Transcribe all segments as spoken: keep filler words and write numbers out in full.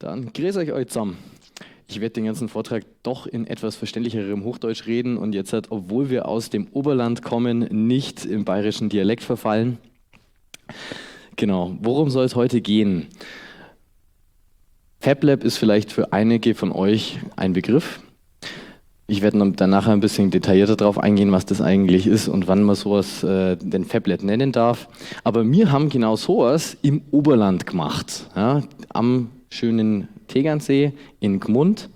Dann grüß euch alle zusammen. Ich werde den ganzen Vortrag doch in etwas verständlicherem Hochdeutsch reden und jetzt hat, obwohl wir aus dem Oberland kommen, nicht im bayerischen Dialekt verfallen. Genau, worum soll es heute gehen? FabLab ist vielleicht für einige von euch ein Begriff. Ich werde dann nachher ein bisschen detaillierter darauf eingehen, was das eigentlich ist und wann man sowas äh, den FabLab nennen darf. Aber wir haben genau sowas im Oberland gemacht, ja, am schönen Tegernsee in Gmund.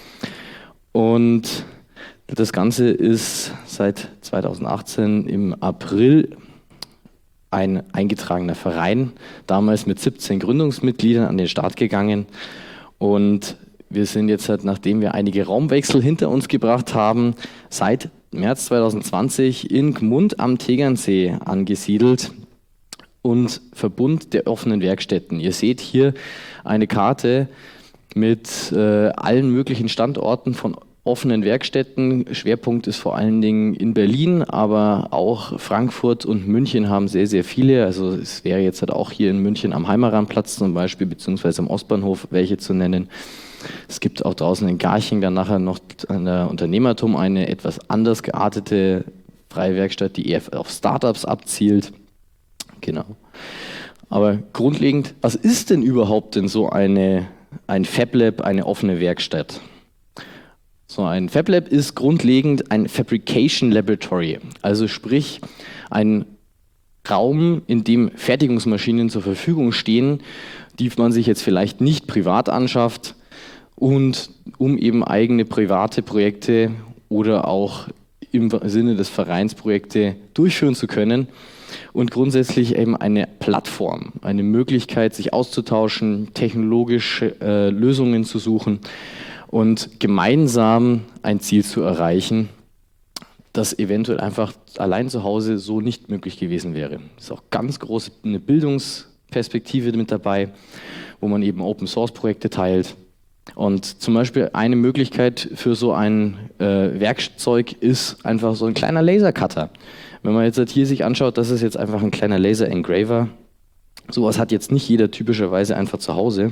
Und das Ganze ist seit zweitausendachtzehn im April ein eingetragener Verein, damals mit siebzehn Gründungsmitgliedern an den Start gegangen. Und wir sind jetzt, halt, nachdem wir einige Raumwechsel hinter uns gebracht haben, seit März zweitausendzwanzig in Gmund am Tegernsee angesiedelt und Verbund der offenen Werkstätten. Ihr seht hier eine Karte mit äh, allen möglichen Standorten von offenen Werkstätten. Schwerpunkt ist vor allen Dingen in Berlin, aber auch Frankfurt und München haben sehr, sehr viele. Also es wäre jetzt halt auch hier in München am Heimeranplatz zum Beispiel, beziehungsweise am Ostbahnhof welche zu nennen. Es gibt auch draußen in Garching dann nachher noch an der Unternehmertum eine etwas anders geartete freie Werkstatt, die eher auf Startups abzielt. Genau. Aber grundlegend, was ist denn überhaupt denn so eine, ein FabLab, eine offene Werkstatt? So ein FabLab ist grundlegend ein Fabrication Laboratory, also sprich ein Raum, in dem Fertigungsmaschinen zur Verfügung stehen, die man sich jetzt vielleicht nicht privat anschafft und um eben eigene private Projekte oder auch im Sinne des Vereins Projekte durchführen zu können. Und grundsätzlich eben eine Plattform, eine Möglichkeit, sich auszutauschen, technologische äh, Lösungen zu suchen und gemeinsam ein Ziel zu erreichen, das eventuell einfach allein zu Hause so nicht möglich gewesen wäre. Das ist auch ganz groß eine Bildungsperspektive mit dabei, wo man eben Open-Source-Projekte teilt. Und zum Beispiel eine Möglichkeit für so ein äh, Werkzeug ist einfach so ein kleiner Lasercutter. Wenn man jetzt hier sich anschaut, das ist jetzt einfach ein kleiner Laser-Engraver. Sowas hat jetzt nicht jeder typischerweise einfach zu Hause.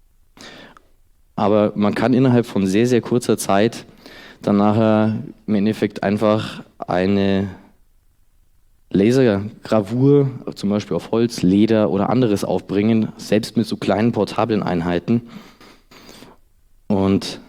Aber man kann innerhalb von sehr, sehr kurzer Zeit dann nachher im Endeffekt einfach eine Lasergravur, zum Beispiel auf Holz, Leder oder anderes aufbringen, selbst mit so kleinen portablen Einheiten. Und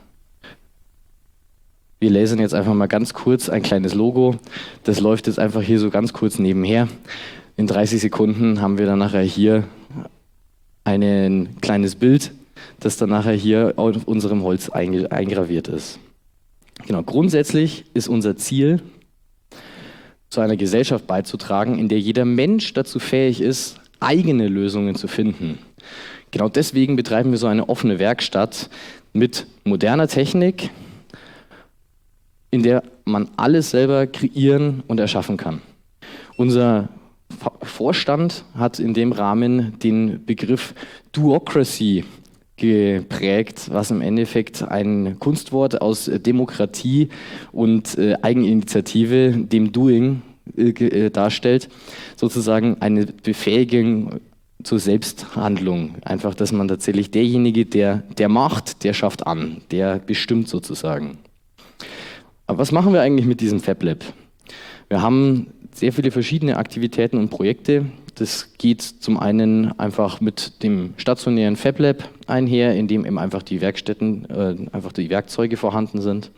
wir lasern jetzt einfach mal ganz kurz ein kleines Logo. Das läuft jetzt einfach hier so ganz kurz nebenher. In dreißig Sekunden haben wir dann nachher hier ein kleines Bild, das dann nachher hier auf unserem Holz eingraviert ist. Genau, grundsätzlich ist unser Ziel, zu einer Gesellschaft beizutragen, in der jeder Mensch dazu fähig ist, eigene Lösungen zu finden. Genau deswegen betreiben wir so eine offene Werkstatt mit moderner Technik, in der man alles selber kreieren und erschaffen kann. Unser Vorstand hat in dem Rahmen den Begriff Duocracy geprägt, was im Endeffekt ein Kunstwort aus Demokratie und äh, Eigeninitiative, dem Doing, äh, darstellt, sozusagen eine Befähigung zur Selbsthandlung. Einfach, dass man tatsächlich derjenige, der, der macht, der schafft an, der bestimmt sozusagen. Aber was machen wir eigentlich mit diesem FabLab? Wir haben sehr viele verschiedene Aktivitäten und Projekte. Das geht zum einen einfach mit dem stationären FabLab einher, in dem eben einfach die Werkstätten, äh, einfach die Werkzeuge vorhanden sind.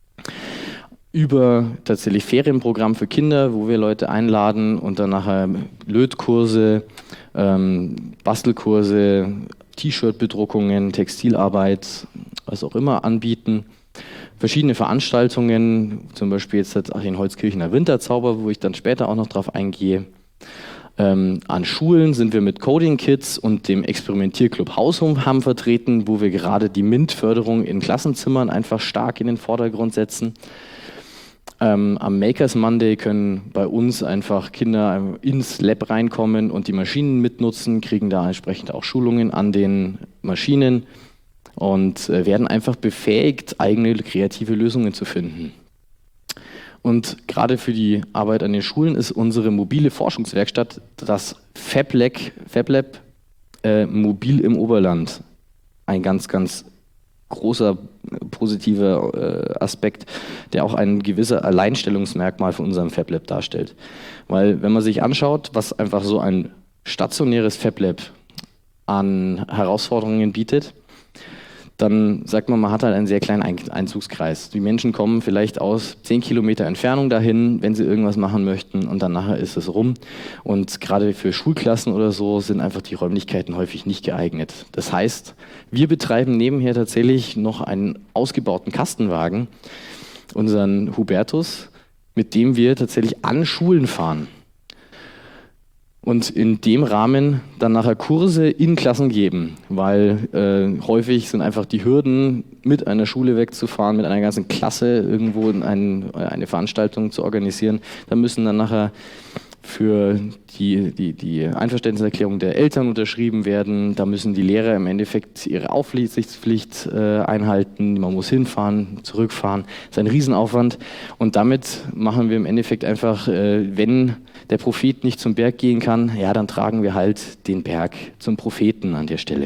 Über tatsächlich Ferienprogramm für Kinder, wo wir Leute einladen und dann nachher Lötkurse, ähm, Bastelkurse, T-Shirt-Bedruckungen, Textilarbeit, was auch immer anbieten. Verschiedene Veranstaltungen, zum Beispiel jetzt den Holzkirchener Winterzauber, wo ich dann später auch noch drauf eingehe. Ähm, an Schulen sind wir mit Coding Kids und dem Experimentierclub Hausum vertreten, wo wir gerade die MINT-Förderung in Klassenzimmern einfach stark in den Vordergrund setzen. Ähm, am Makers Monday können bei uns einfach Kinder ins Lab reinkommen und die Maschinen mitnutzen, kriegen da entsprechend auch Schulungen an den Maschinen und äh, werden einfach befähigt, eigene kreative Lösungen zu finden. Und gerade für die Arbeit an den Schulen ist unsere mobile Forschungswerkstatt, das FabLab, FabLab äh, Mobil im Oberland, ein ganz, ganz großer positiver äh, Aspekt, der auch ein gewisser Alleinstellungsmerkmal von unserem FabLab darstellt. Weil wenn man sich anschaut, was einfach so ein stationäres FabLab an Herausforderungen bietet, dann sagt man, man hat halt einen sehr kleinen Einzugskreis. Die Menschen kommen vielleicht aus zehn Kilometer Entfernung dahin, wenn sie irgendwas machen möchten, und dann nachher ist es rum. Und gerade für Schulklassen oder so sind einfach die Räumlichkeiten häufig nicht geeignet. Das heißt, wir betreiben nebenher tatsächlich noch einen ausgebauten Kastenwagen, unseren Hubertus, mit dem wir tatsächlich an Schulen fahren. Und in dem Rahmen dann nachher Kurse in Klassen geben, weil äh, häufig sind einfach die Hürden, mit einer Schule wegzufahren, mit einer ganzen Klasse irgendwo in ein, eine Veranstaltung zu organisieren. Da müssen dann nachher für die, die, die Einverständniserklärung der Eltern unterschrieben werden. Da müssen die Lehrer im Endeffekt ihre Aufsichtspflicht äh, einhalten. Man muss hinfahren, zurückfahren. Das ist ein Riesenaufwand. Und damit machen wir im Endeffekt einfach, äh, wenn der Prophet nicht zum Berg gehen kann, ja, dann tragen wir halt den Berg zum Propheten an der Stelle.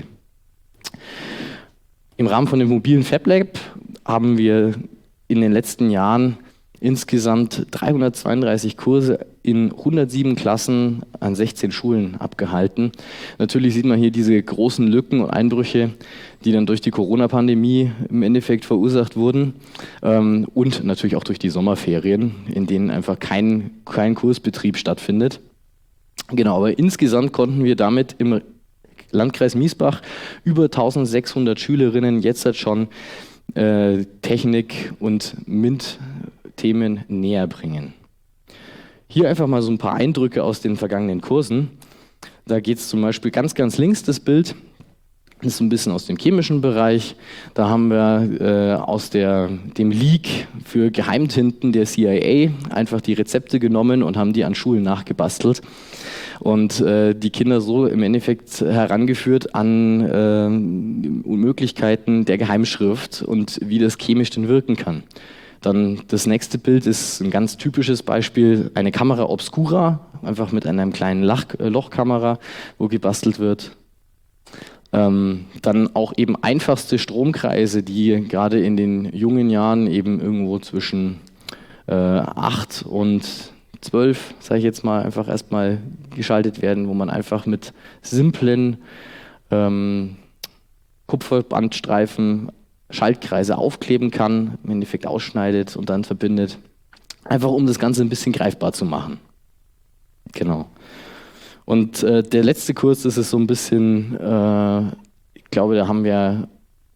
Im Rahmen von dem mobilen FabLab haben wir in den letzten Jahren insgesamt dreihundertzweiunddreißig Kurse in hundertsieben Klassen an sechzehn Schulen abgehalten. Natürlich sieht man hier diese großen Lücken und Einbrüche, die dann durch die Corona-Pandemie im Endeffekt verursacht wurden, ähm, und natürlich auch durch die Sommerferien, in denen einfach kein, kein Kursbetrieb stattfindet. Genau, aber insgesamt konnten wir damit im Landkreis Miesbach über eintausendsechshundert Schülerinnen jetzt halt schon äh, Technik und MINT Themen näher bringen. Hier einfach mal so ein paar Eindrücke aus den vergangenen Kursen. Da geht es zum Beispiel ganz, ganz links das Bild. Das ist so ein bisschen aus dem chemischen Bereich. Da haben wir äh, aus der, dem Leak für Geheimtinten der C I A einfach die Rezepte genommen und haben die an Schulen nachgebastelt. Und äh, die Kinder so im Endeffekt herangeführt an äh, Möglichkeiten der Geheimschrift und wie das chemisch denn wirken kann. Dann das nächste Bild ist ein ganz typisches Beispiel, eine Kamera obscura, einfach mit einer kleinen Lach, äh, Lochkamera, wo gebastelt wird. Ähm, dann auch eben einfachste Stromkreise, die gerade in den jungen Jahren eben irgendwo zwischen äh, acht und zwölf, sage ich jetzt mal, einfach erstmal geschaltet werden, wo man einfach mit simplen ähm, Kupferbandstreifen Schaltkreise aufkleben kann, im Endeffekt ausschneidet und dann verbindet. Einfach um das Ganze ein bisschen greifbar zu machen. Genau. Und äh, der letzte Kurs, das ist so ein bisschen, äh, ich glaube, da haben wir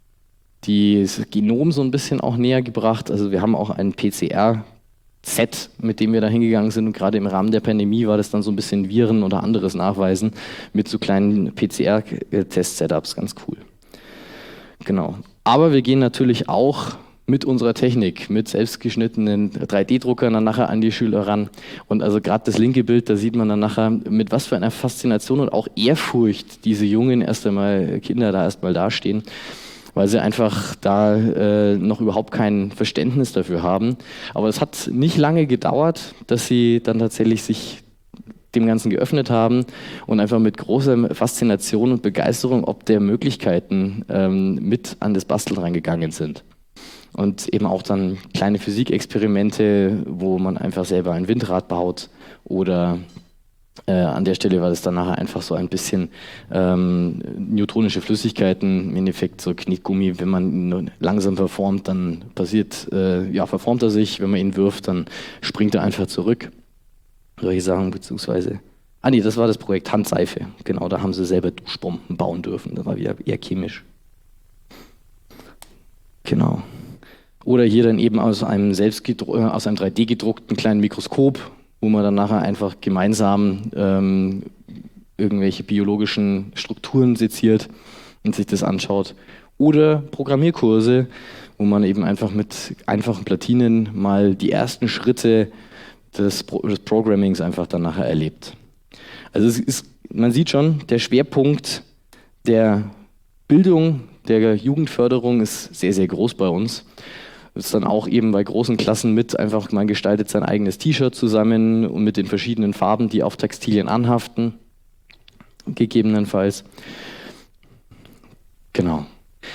das Genom so ein bisschen auch näher gebracht. Also wir haben auch ein P C R-Set, mit dem wir da hingegangen sind. Und gerade im Rahmen der Pandemie war das dann so ein bisschen Viren oder anderes nachweisen mit so kleinen P C R-Test-Setups. Ganz cool. Genau. Aber wir gehen natürlich auch mit unserer Technik, mit selbstgeschnittenen drei D Druckern dann nachher an die Schüler ran. Und also gerade das linke Bild, da sieht man dann nachher, mit was für einer Faszination und auch Ehrfurcht diese jungen erst einmal Kinder da erstmal dastehen, weil sie einfach da äh, noch überhaupt kein Verständnis dafür haben. Aber es hat nicht lange gedauert, dass sie dann tatsächlich sich dem Ganzen geöffnet haben und einfach mit großer Faszination und Begeisterung ob der Möglichkeiten ähm, mit an das Basteln reingegangen sind. Und eben auch dann kleine Physikexperimente, wo man einfach selber ein Windrad baut, oder äh, an der Stelle war das dann nachher einfach so ein bisschen ähm, newtonische Flüssigkeiten, im Endeffekt so Knetgummi, wenn man ihn langsam verformt, dann passiert, äh, ja, verformt er sich, wenn man ihn wirft, dann springt er einfach zurück. Solche Sachen, beziehungsweise, ah nee, das war das Projekt Handseife, genau, da haben sie selber Duschbomben bauen dürfen, das war wieder eher chemisch. Genau. Oder hier dann eben aus einem, selbst aus einem drei D gedruckten kleinen Mikroskop, wo man dann nachher einfach gemeinsam ähm, irgendwelche biologischen Strukturen seziert und sich das anschaut. Oder Programmierkurse, wo man eben einfach mit einfachen Platinen mal die ersten Schritte des, Pro des Programmings einfach dann nachher erlebt. Also es ist, man sieht schon, der Schwerpunkt der Bildung, der Jugendförderung ist sehr, sehr groß bei uns. Das ist dann auch eben bei großen Klassen mit, einfach man gestaltet sein eigenes T-Shirt zusammen und mit den verschiedenen Farben, die auf Textilien anhaften, gegebenenfalls. Genau.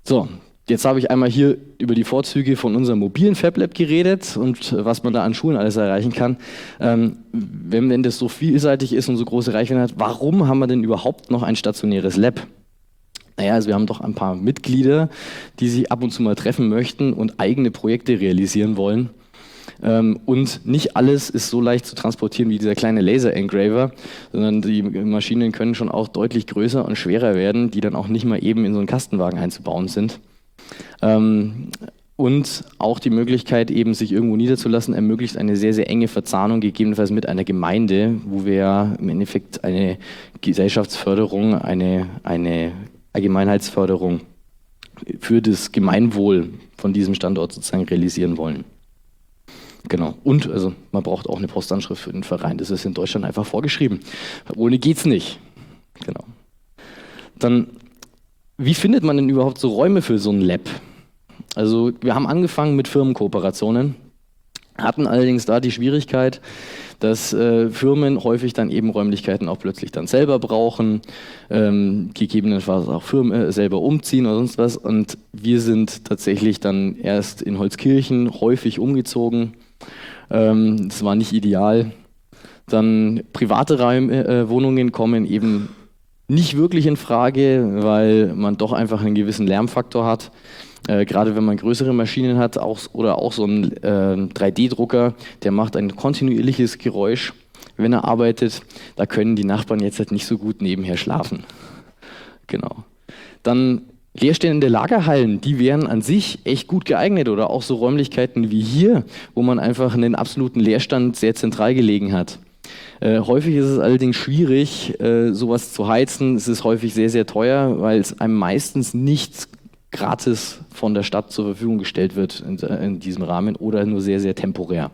So, jetzt habe ich einmal hier über die Vorzüge von unserem mobilen FabLab geredet und was man da an Schulen alles erreichen kann. Ähm, wenn, wenn das so vielseitig ist und so große Reichweite hat, warum haben wir denn überhaupt noch ein stationäres Lab? Naja, also wir haben doch ein paar Mitglieder, die sich ab und zu mal treffen möchten und eigene Projekte realisieren wollen. Ähm, und nicht alles ist so leicht zu transportieren wie dieser kleine Laser-Engraver, sondern die Maschinen können schon auch deutlich größer und schwerer werden, die dann auch nicht mal eben in so einen Kastenwagen einzubauen sind. Ähm, und auch die Möglichkeit, eben sich irgendwo niederzulassen, ermöglicht eine sehr, sehr enge Verzahnung, gegebenenfalls mit einer Gemeinde, wo wir ja im Endeffekt eine Gesellschaftsförderung, eine, eine Allgemeinheitsförderung für das Gemeinwohl von diesem Standort sozusagen realisieren wollen. Genau. Und also man braucht auch eine Postanschrift für den Verein. Das ist in Deutschland einfach vorgeschrieben. Ohne geht's nicht. Genau. Dann, wie findet man denn überhaupt so Räume für so ein Lab? Also wir haben angefangen mit Firmenkooperationen, hatten allerdings da die Schwierigkeit, dass äh, Firmen häufig dann eben Räumlichkeiten auch plötzlich dann selber brauchen, ähm, gegebenenfalls auch Firmen äh, selber umziehen oder sonst was. Und wir sind tatsächlich dann erst in Holzkirchen häufig umgezogen. Ähm, das war nicht ideal. Dann private Räum, äh, Wohnungen kommen eben nicht wirklich in Frage, weil man doch einfach einen gewissen Lärmfaktor hat. Äh, gerade wenn man größere Maschinen hat auch, oder auch so ein äh, drei D Drucker, der macht ein kontinuierliches Geräusch, wenn er arbeitet. Da können die Nachbarn jetzt halt nicht so gut nebenher schlafen. Genau. Dann leerstehende Lagerhallen, die wären an sich echt gut geeignet oder auch so Räumlichkeiten wie hier, wo man einfach einen absoluten Leerstand sehr zentral gelegen hat. Äh, häufig ist es allerdings schwierig, äh, sowas zu heizen. Es ist häufig sehr, sehr teuer, weil es einem meistens nicht gratis von der Stadt zur Verfügung gestellt wird in, in diesem Rahmen oder nur sehr, sehr temporär.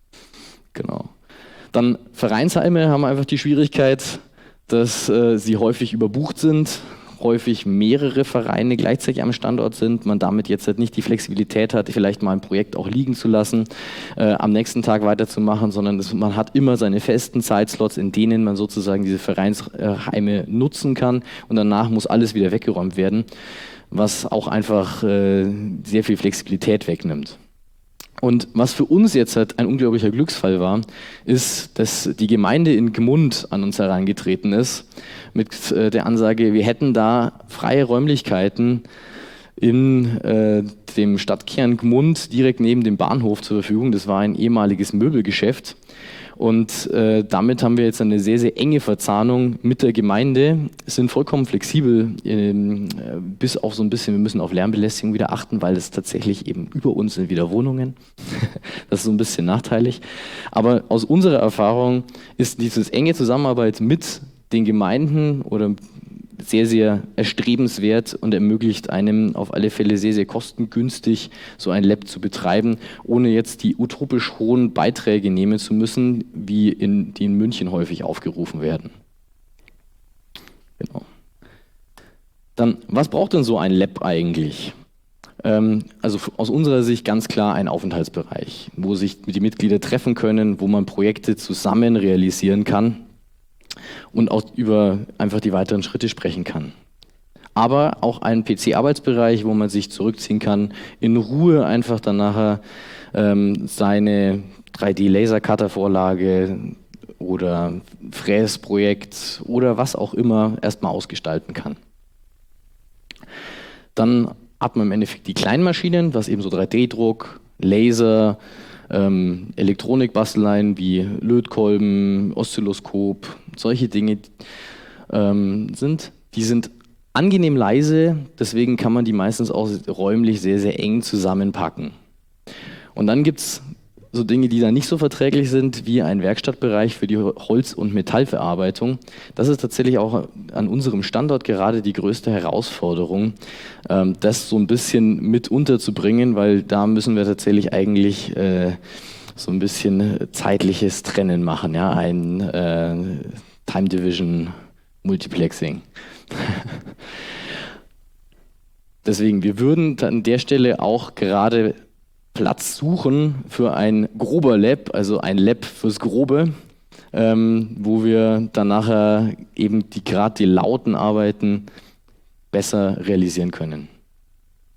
Genau. Dann Vereinsheime haben einfach die Schwierigkeit, dass äh, sie häufig überbucht sind, häufig mehrere Vereine gleichzeitig am Standort sind, man damit jetzt halt nicht die Flexibilität hat, vielleicht mal ein Projekt auch liegen zu lassen, äh, am nächsten Tag weiterzumachen, sondern das, man hat immer seine festen Zeitslots, in denen man sozusagen diese Vereinsheime nutzen kann und danach muss alles wieder weggeräumt werden, was auch einfach äh, sehr viel Flexibilität wegnimmt. Und was für uns jetzt halt ein unglaublicher Glücksfall war, ist, dass die Gemeinde in Gmund an uns herangetreten ist mit äh, der Ansage, wir hätten da freie Räumlichkeiten in äh, dem Stadtkern Gmund direkt neben dem Bahnhof zur Verfügung. Das war ein ehemaliges Möbelgeschäft. Und äh, damit haben wir jetzt eine sehr, sehr enge Verzahnung mit der Gemeinde, sind vollkommen flexibel, ähm, bis auf so ein bisschen, wir müssen auf Lärmbelästigung wieder achten, weil es tatsächlich eben über uns sind wieder Wohnungen. Das ist so ein bisschen nachteilig. Aber aus unserer Erfahrung ist dieses enge Zusammenarbeit mit den Gemeinden oder sehr, sehr erstrebenswert und ermöglicht einem auf alle Fälle sehr, sehr kostengünstig so ein Lab zu betreiben, ohne jetzt die utopisch hohen Beiträge nehmen zu müssen, wie in, die in München häufig aufgerufen werden. Genau. Dann, was braucht denn so ein Lab eigentlich? Ähm, also aus unserer Sicht ganz klar ein Aufenthaltsbereich, wo sich die Mitglieder treffen können, wo man Projekte zusammen realisieren kann und auch über einfach die weiteren Schritte sprechen kann. Aber auch ein P C-Arbeitsbereich, wo man sich zurückziehen kann, in Ruhe einfach dann nachher ähm, seine drei D-Laser-Cutter-Vorlage oder Fräsprojekt oder was auch immer erstmal ausgestalten kann. Dann hat man im Endeffekt die Kleinmaschinen, was eben so drei D Druck, Laser, Ähm, Elektronikbasteleien wie Lötkolben, Oszilloskop, solche Dinge ähm, sind. Die sind angenehm leise, deswegen kann man die meistens auch räumlich sehr, sehr eng zusammenpacken. Und dann gibt es so Dinge, die da nicht so verträglich sind, wie ein Werkstattbereich für die Holz- und Metallverarbeitung. Das ist tatsächlich auch an unserem Standort gerade die größte Herausforderung, das so ein bisschen mit unterzubringen, weil da müssen wir tatsächlich eigentlich äh, so ein bisschen zeitliches Trennen machen, ja, ein äh, Time Division Multiplexing. Deswegen, wir würden an der Stelle auch gerade Platz suchen für ein grober Lab, also ein Lab fürs Grobe, ähm, wo wir dann nachher eben die gerade die lauten Arbeiten besser realisieren können.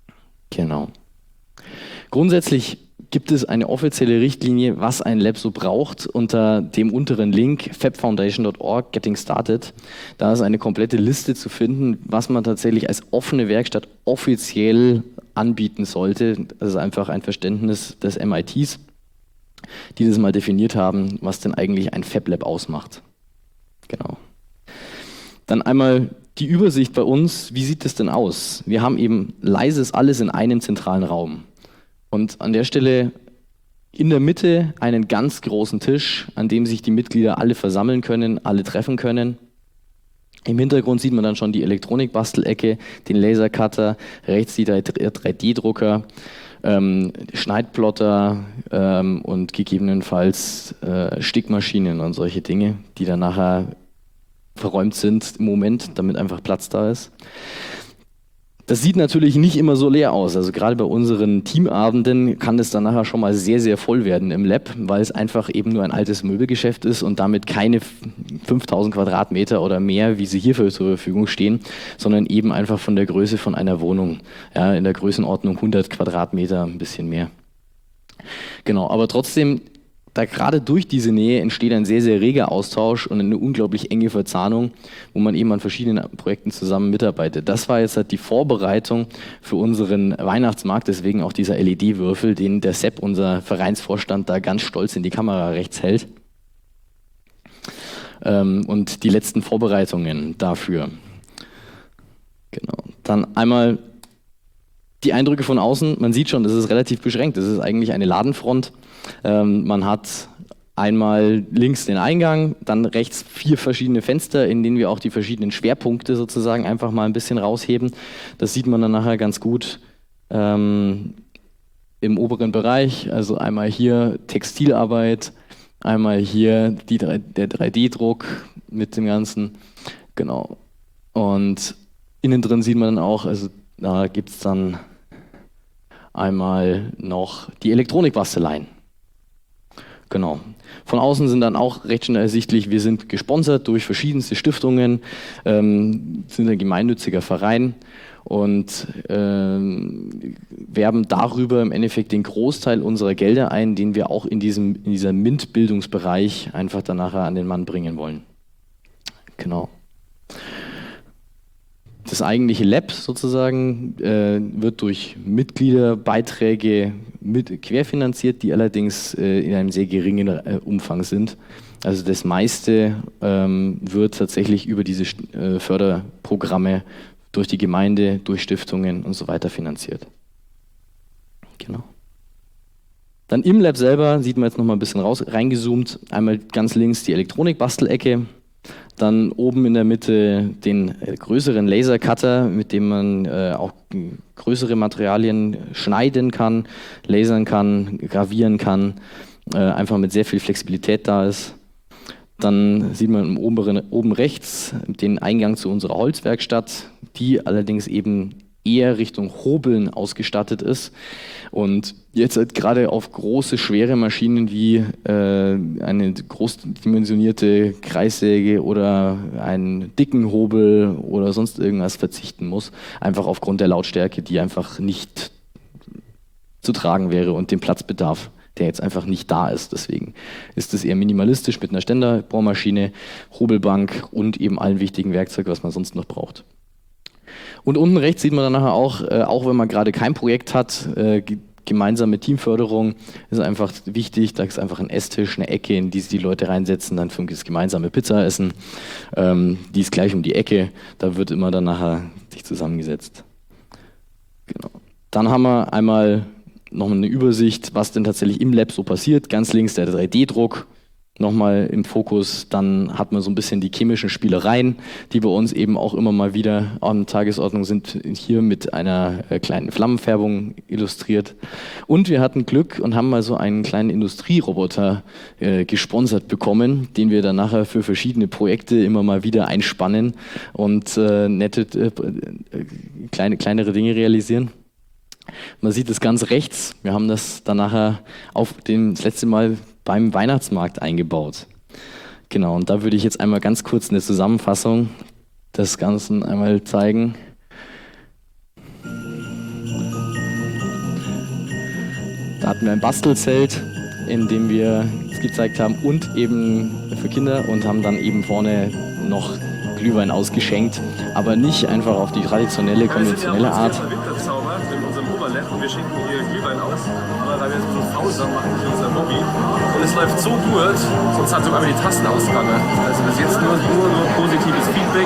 Genau. Grundsätzlich gibt es eine offizielle Richtlinie, was ein Lab so braucht, unter dem unteren Link fabfoundation punkt org Getting Started. Da ist eine komplette Liste zu finden, was man tatsächlich als offene Werkstatt offiziell anbieten sollte. Das ist einfach ein Verständnis des M I Ts, die das mal definiert haben, was denn eigentlich ein Fab Lab ausmacht. Genau. Dann einmal die Übersicht bei uns, wie sieht es denn aus? Wir haben eben leises alles in einem zentralen Raum. Und an der Stelle in der Mitte einen ganz großen Tisch, an dem sich die Mitglieder alle versammeln können, alle treffen können. Im Hintergrund sieht man dann schon die Elektronikbastelecke, den Lasercutter, rechts die drei D Drucker, ähm, Schneidplotter ähm, und gegebenenfalls äh, Stickmaschinen und solche Dinge, die dann nachher verräumt sind im Moment, damit einfach Platz da ist. Das sieht natürlich nicht immer so leer aus. Also gerade bei unseren Teamabenden kann es dann nachher schon mal sehr, sehr voll werden im Lab, weil es einfach eben nur ein altes Möbelgeschäft ist und damit keine fünftausend Quadratmeter oder mehr, wie sie hierfür zur Verfügung stehen, sondern eben einfach von der Größe von einer Wohnung. Ja, in der Größenordnung hundert Quadratmeter, ein bisschen mehr. Genau, aber trotzdem, da gerade durch diese Nähe entsteht ein sehr, sehr reger Austausch und eine unglaublich enge Verzahnung, wo man eben an verschiedenen Projekten zusammen mitarbeitet. Das war jetzt halt die Vorbereitung für unseren Weihnachtsmarkt, deswegen auch dieser L E D-Würfel, den der Sepp, unser Vereinsvorstand, da ganz stolz in die Kamera rechts hält. Ähm, und die letzten Vorbereitungen dafür. Genau. Dann einmal die Eindrücke von außen. Man sieht schon, das ist relativ beschränkt. Das ist eigentlich eine Ladenfront. Ähm, man hat einmal links den Eingang, dann rechts vier verschiedene Fenster, in denen wir auch die verschiedenen Schwerpunkte sozusagen einfach mal ein bisschen rausheben. Das sieht man dann nachher ganz gut ähm, im oberen Bereich. Also einmal hier Textilarbeit, einmal hier die, der drei D Druck mit dem Ganzen. Genau. Und innen drin sieht man dann auch, also da gibt es dann einmal noch die Elektronikbasteleien. Genau. Von außen sind dann auch recht schnell ersichtlich, wir sind gesponsert durch verschiedenste Stiftungen, ähm, sind ein gemeinnütziger Verein und ähm, werben darüber im Endeffekt den Großteil unserer Gelder ein, den wir auch in diesem in dieser MINT-Bildungsbereich einfach dann nachher an den Mann bringen wollen. Genau. Das eigentliche Lab sozusagen äh, wird durch Mitgliederbeiträge mit querfinanziert, die allerdings äh, in einem sehr geringen äh, Umfang sind. Also das meiste ähm, wird tatsächlich über diese äh, Förderprogramme durch die Gemeinde, durch Stiftungen und so weiter finanziert. Genau. Dann im Lab selber sieht man jetzt noch mal ein bisschen raus, reingezoomt. Einmal ganz links die Elektronikbastelecke. Dann oben in der Mitte den äh, größeren Lasercutter, mit dem man äh, auch größere Materialien schneiden kann, lasern kann, gravieren kann, äh, einfach mit sehr viel Flexibilität da ist. Dann sieht man im oberen, oben rechts den Eingang zu unserer Holzwerkstatt, die allerdings eben eher Richtung Hobeln ausgestattet ist und jetzt halt gerade auf große, schwere Maschinen wie äh, eine großdimensionierte Kreissäge oder einen dicken Hobel oder sonst irgendwas verzichten muss, einfach aufgrund der Lautstärke, die einfach nicht zu tragen wäre und dem Platzbedarf, der jetzt einfach nicht da ist. Deswegen ist es eher minimalistisch mit einer Ständerbohrmaschine, Hobelbank und eben allen wichtigen Werkzeug, was man sonst noch braucht. Und unten rechts sieht man dann nachher auch, äh, auch wenn man gerade kein Projekt hat, äh, gemeinsame Teamförderung ist einfach wichtig. Da ist einfach ein Esstisch, eine Ecke, in die sich die Leute reinsetzen, dann für das gemeinsame Pizza essen. Ähm, die ist gleich um die Ecke, da wird immer dann nachher sich zusammengesetzt. Genau. Dann haben wir einmal noch eine Übersicht, was denn tatsächlich im Lab so passiert. Ganz links der drei D Druck. Nochmal im Fokus, dann hat man so ein bisschen die chemischen Spielereien, die bei uns eben auch immer mal wieder an Tagesordnung sind, hier mit einer äh, kleinen Flammenfärbung illustriert. Und wir hatten Glück und haben mal so einen kleinen Industrieroboter äh, gesponsert bekommen, den wir dann nachher für verschiedene Projekte immer mal wieder einspannen und äh, nette, äh, kleine, kleinere Dinge realisieren. Man sieht es ganz rechts, wir haben das dann nachher auf dem, das letzte Mal beim Weihnachtsmarkt eingebaut. Genau, und da würde ich jetzt einmal ganz kurz eine Zusammenfassung des Ganzen einmal zeigen. hatten wir ein Bastelzelt, in dem wir es gezeigt haben und eben für Kinder und haben dann eben vorne noch Glühwein ausgeschenkt, aber nicht einfach auf die traditionelle, konventionelle Art. Winterzauber in unserem Oberlab und wir schenken hier Glühwein aus, weil wir jetzt so Pause machen für unser Hobby. Und es läuft so gut, sonst hat sogar die Tasten ausgegangen. Also bis jetzt nur, nur, nur positives Feedback.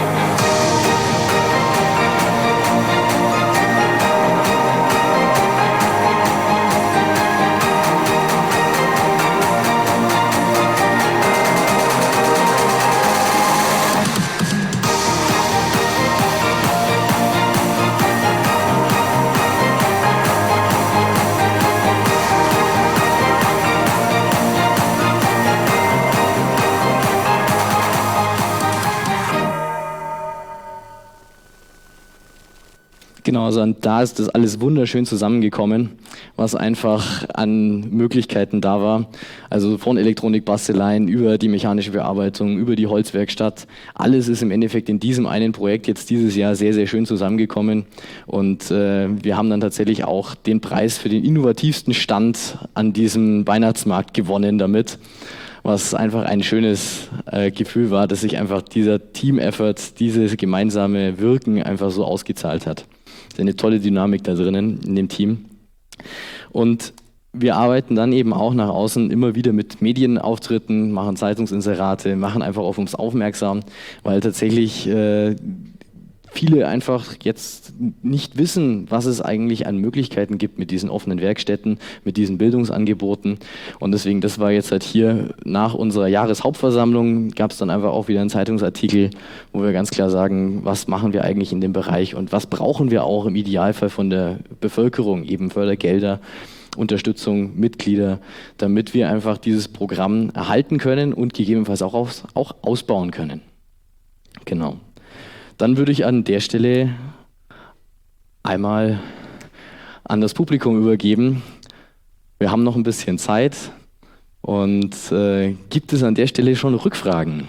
Genau, also da ist das alles wunderschön zusammengekommen, was einfach an Möglichkeiten da war. Also von Elektronikbasteleien über die mechanische Bearbeitung, über die Holzwerkstatt. Alles ist im Endeffekt in diesem einen Projekt jetzt dieses Jahr sehr, sehr schön zusammengekommen. Und äh, wir haben dann tatsächlich auch den Preis für den innovativsten Stand an diesem Weihnachtsmarkt gewonnen damit. Was einfach ein schönes äh, Gefühl war, dass sich einfach dieser Team-Effort, dieses gemeinsame Wirken einfach so ausgezahlt hat. Das ist eine tolle Dynamik da drinnen in dem Team. Und wir arbeiten dann eben auch nach außen immer wieder mit Medienauftritten, machen Zeitungsinserate, machen einfach auf uns aufmerksam, weil tatsächlich äh, viele einfach jetzt nicht wissen, was es eigentlich an Möglichkeiten gibt mit diesen offenen Werkstätten, mit diesen Bildungsangeboten. Und deswegen, das war jetzt halt hier nach unserer Jahreshauptversammlung, gab es dann einfach auch wieder einen Zeitungsartikel, wo wir ganz klar sagen, was machen wir eigentlich in dem Bereich und was brauchen wir auch im Idealfall von der Bevölkerung, eben Fördergelder, Unterstützung, Mitglieder, damit wir einfach dieses Programm erhalten können und gegebenenfalls auch, aus, auch ausbauen können. Genau. Dann würde ich an der Stelle einmal an das Publikum übergeben. Wir haben noch ein bisschen Zeit und äh, gibt es an der Stelle schon Rückfragen?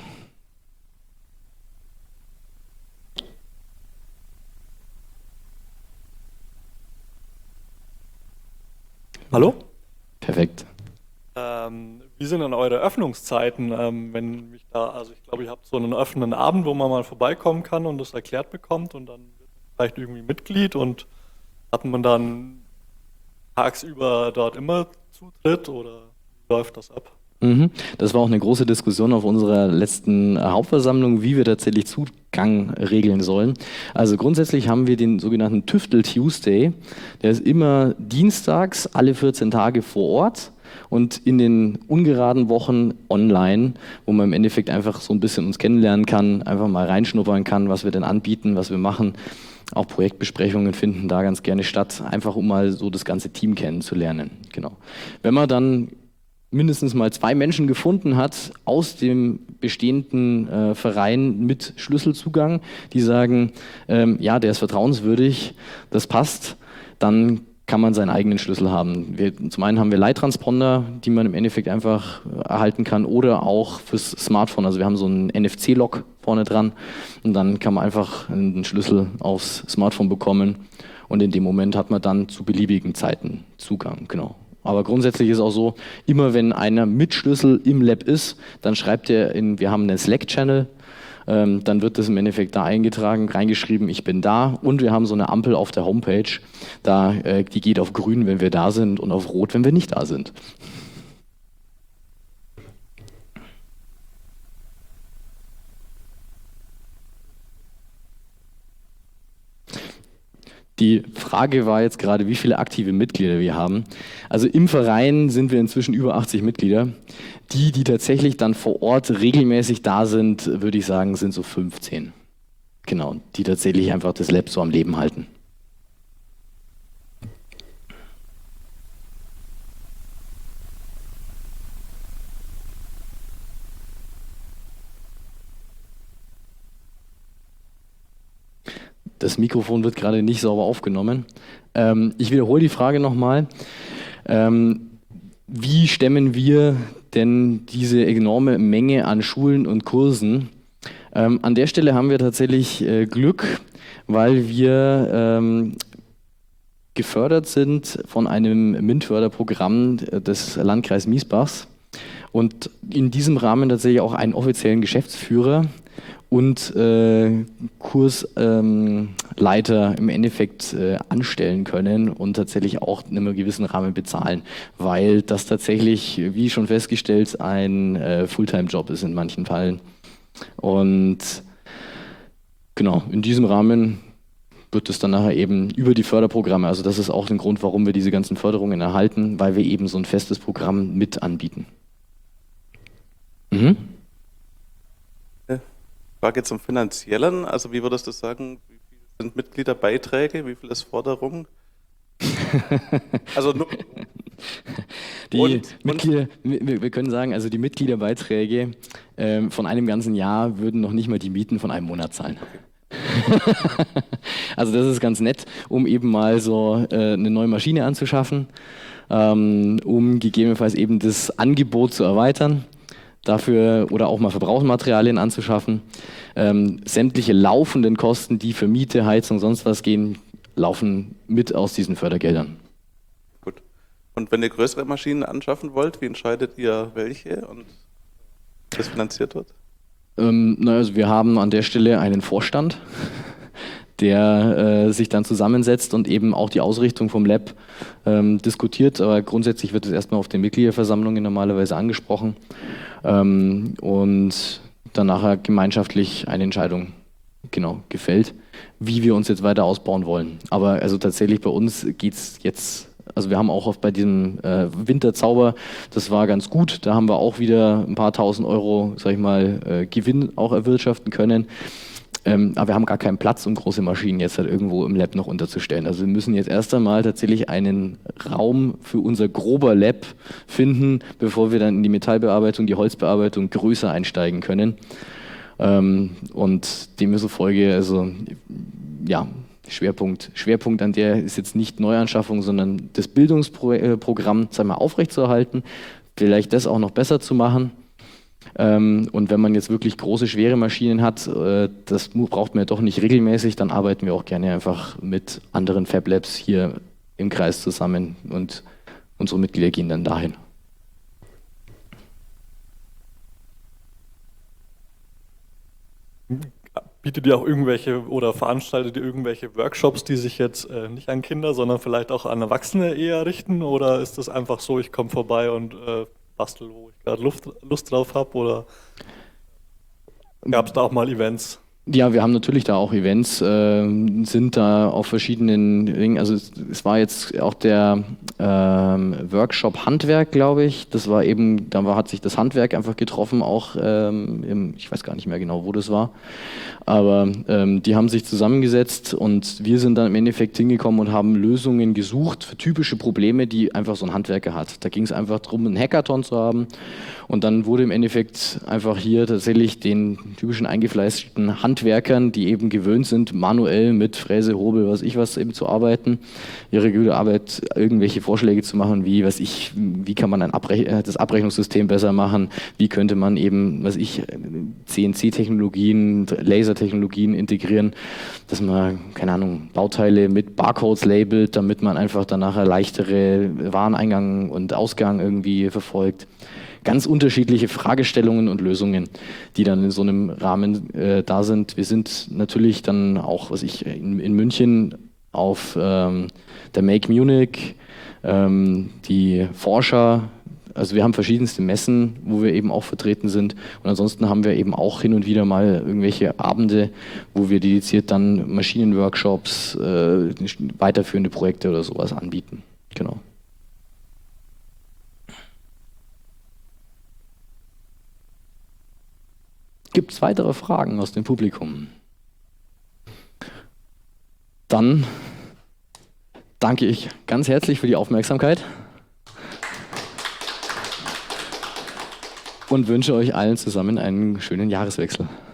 Hallo? Perfekt. Ähm, wie sind denn eure Öffnungszeiten, ähm, wenn mich da, also ich glaube, ihr habt so einen offenen Abend, wo man mal vorbeikommen kann und das erklärt bekommt und dann wird man vielleicht irgendwie Mitglied und hat man dann tagsüber dort immer Zutritt oder wie läuft das ab? Mhm. Das war auch eine große Diskussion auf unserer letzten äh, Hauptversammlung, wie wir tatsächlich Zugang regeln sollen. Also grundsätzlich haben wir den sogenannten Tüftel Tuesday, der ist immer dienstags alle vierzehn Tage vor Ort. Und in den ungeraden Wochen online, wo man im Endeffekt einfach so ein bisschen uns kennenlernen kann, einfach mal reinschnuppern kann, was wir denn anbieten, was wir machen. Auch Projektbesprechungen finden da ganz gerne statt, einfach um mal so das ganze Team kennenzulernen. Genau. Wenn man dann mindestens mal zwei Menschen gefunden hat aus dem bestehenden äh, Verein mit Schlüsselzugang, die sagen, ähm, ja, der ist vertrauenswürdig, das passt, dann kann man seinen eigenen Schlüssel haben. Wir, zum einen haben wir Leittransponder, die man im Endeffekt einfach erhalten kann oder auch fürs Smartphone. Also wir haben so einen N F C-Lock vorne dran und dann kann man einfach einen Schlüssel aufs Smartphone bekommen und in dem Moment hat man dann zu beliebigen Zeiten Zugang. Genau. Aber grundsätzlich ist auch so, immer wenn einer mit Schlüssel im Lab ist, dann schreibt er in, wir haben einen Slack-Channel, ähm, dann wird das im Endeffekt da eingetragen, reingeschrieben, ich bin da und wir haben so eine Ampel auf der Homepage, da, äh, die geht auf grün, wenn wir da sind und auf rot, wenn wir nicht da sind. Die Frage war jetzt gerade, wie viele aktive Mitglieder wir haben. Also im Verein sind wir inzwischen über achtzig Mitglieder. Die, die tatsächlich dann vor Ort regelmäßig da sind, würde ich sagen, sind so fünfzehn. Genau, die tatsächlich einfach das Lab so am Leben halten. Das Mikrofon wird gerade nicht sauber aufgenommen. Ähm, ich wiederhole die Frage nochmal. Ähm, wie stemmen wir denn diese enorme Menge an Schulen und Kursen? Ähm, an der Stelle haben wir tatsächlich äh, Glück, weil wir ähm, gefördert sind von einem MINT-Förderprogramm des Landkreis Miesbachs und in diesem Rahmen tatsächlich auch einen offiziellen Geschäftsführer und äh, Kursleiter ähm, im Endeffekt äh, anstellen können und tatsächlich auch in einem gewissen Rahmen bezahlen, weil das tatsächlich, wie schon festgestellt, ein äh, Fulltime-Job ist in manchen Fällen. Und genau, in diesem Rahmen wird es dann nachher eben über die Förderprogramme, also das ist auch der Grund, warum wir diese ganzen Förderungen erhalten, weil wir eben so ein festes Programm mit anbieten. Mhm. Frage zum Finanziellen, also wie würdest du sagen, wie viel sind Mitgliederbeiträge, wie viel ist Forderung? Also nur die und, Mitglieder, wir, wir können sagen, also die Mitgliederbeiträge ähm, von einem ganzen Jahr würden noch nicht mal die Mieten von einem Monat zahlen. Also das ist ganz nett, um eben mal so äh, eine neue Maschine anzuschaffen, ähm, um gegebenenfalls eben das Angebot zu erweitern. Dafür oder auch mal Verbrauchsmaterialien anzuschaffen. Ähm, sämtliche laufenden Kosten, die für Miete, Heizung, sonst was gehen, laufen mit aus diesen Fördergeldern. Gut. Und wenn ihr größere Maschinen anschaffen wollt, wie entscheidet ihr welche und wie das finanziert wird? Ähm, na, also wir haben an der Stelle einen Vorstand, der äh, sich dann zusammensetzt und eben auch die Ausrichtung vom Lab ähm, diskutiert. Aber grundsätzlich wird es erstmal auf den Mitgliederversammlungen normalerweise angesprochen ähm, und dann nachher gemeinschaftlich eine Entscheidung genau gefällt, wie wir uns jetzt weiter ausbauen wollen. Aber also tatsächlich bei uns geht es jetzt, also wir haben auch oft bei diesem äh, Winterzauber, das war ganz gut, da haben wir auch wieder ein paar tausend Euro, sag ich mal, äh, Gewinn auch erwirtschaften können. Ähm, aber wir haben gar keinen Platz, um große Maschinen jetzt halt irgendwo im Lab noch unterzustellen. Also wir müssen jetzt erst einmal tatsächlich einen Raum für unser grober Lab finden, bevor wir dann in die Metallbearbeitung, die Holzbearbeitung größer einsteigen können. Ähm, und demzufolge, also ja, Schwerpunkt, Schwerpunkt an der ist jetzt nicht Neuanschaffung, sondern das Bildungsprogramm, sagen wir, aufrechtzuerhalten, vielleicht das auch noch besser zu machen. Ähm, und wenn man jetzt wirklich große, schwere Maschinen hat, äh, das braucht man ja doch nicht regelmäßig, dann arbeiten wir auch gerne einfach mit anderen Fab Labs hier im Kreis zusammen und unsere Mitglieder gehen dann dahin. Bietet ihr auch irgendwelche oder veranstaltet ihr irgendwelche Workshops, die sich jetzt äh, nicht an Kinder, sondern vielleicht auch an Erwachsene eher richten? Oder ist das einfach so, ich komme vorbei und äh, bastel, wo ich gerade Lust, Lust drauf habe? Oder gab es da auch mal Events? Ja, wir haben natürlich da auch Events, äh, sind da auf verschiedenen Dingen, also es, es war jetzt auch der ähm, Workshop Handwerk, glaube ich, das war eben, da war, hat sich das Handwerk einfach getroffen, auch ähm, im, ich weiß gar nicht mehr genau, wo das war, aber ähm, die haben sich zusammengesetzt und wir sind dann im Endeffekt hingekommen und haben Lösungen gesucht für typische Probleme, die einfach so ein Handwerker hat. Da ging es einfach darum, einen Hackathon zu haben und dann wurde im Endeffekt einfach hier tatsächlich den typischen eingefleischten Handwerkern, die eben gewöhnt sind, manuell mit Fräse, Hobel, was ich was eben zu arbeiten, ihre gute Arbeit, irgendwelche Vorschläge zu machen, wie, was ich, wie kann man ein Abrech das Abrechnungssystem besser machen, wie könnte man eben, was ich, C N C-Technologien, Lasertechnologien integrieren, dass man, keine Ahnung, Bauteile mit Barcodes labelt, damit man einfach dann nachher leichtere Wareneingang und Ausgang irgendwie verfolgt. Ganz unterschiedliche Fragestellungen und Lösungen, die dann in so einem Rahmen äh, da sind. Wir sind natürlich dann auch, was ich, in, in München auf ähm, der Make Munich, ähm, die Forscher, also wir haben verschiedenste Messen, wo wir eben auch vertreten sind und ansonsten haben wir eben auch hin und wieder mal irgendwelche Abende, wo wir dediziert dann Maschinenworkshops, äh, weiterführende Projekte oder sowas anbieten. Genau. Gibt es weitere Fragen aus dem Publikum? Dann danke ich ganz herzlich für die Aufmerksamkeit und wünsche euch allen zusammen einen schönen Jahreswechsel.